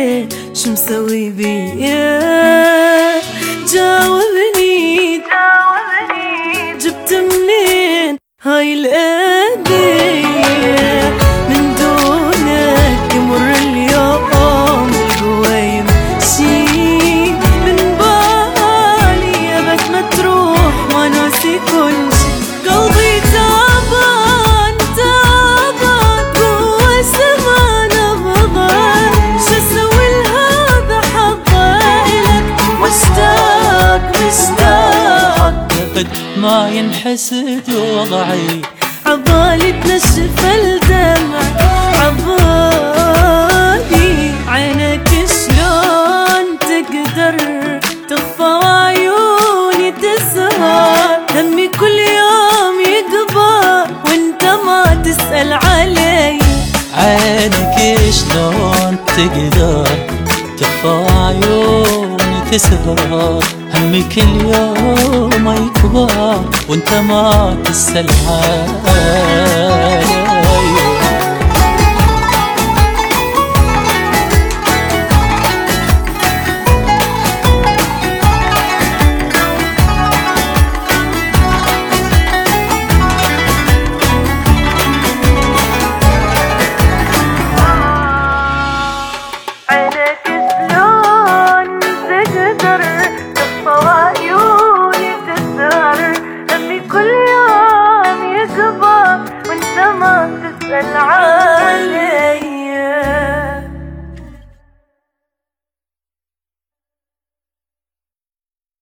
ليه شو مسوي بيا؟ جاوبني جبت منين هاي الأذية؟ من دونك يمر اليوم القوى يمشي من بالي أبد ما تروح ما ناسي كل شي. قلبي تعبان جوا السما نبضان، شو اسوي لهذا حظه إلك؟ مشتاق قد ما ينحسد وضعي، عبالي تنشف الدمع، عبالي عينك شلون تقدر تخفى وعيوني تسهر؟ همي كل يوم يكبر وانت ما تسأل علي. عينك شلون تقدر تخفى عيوني تسهر؟ همي كل يوم يكبر وانت ما تسأل علي.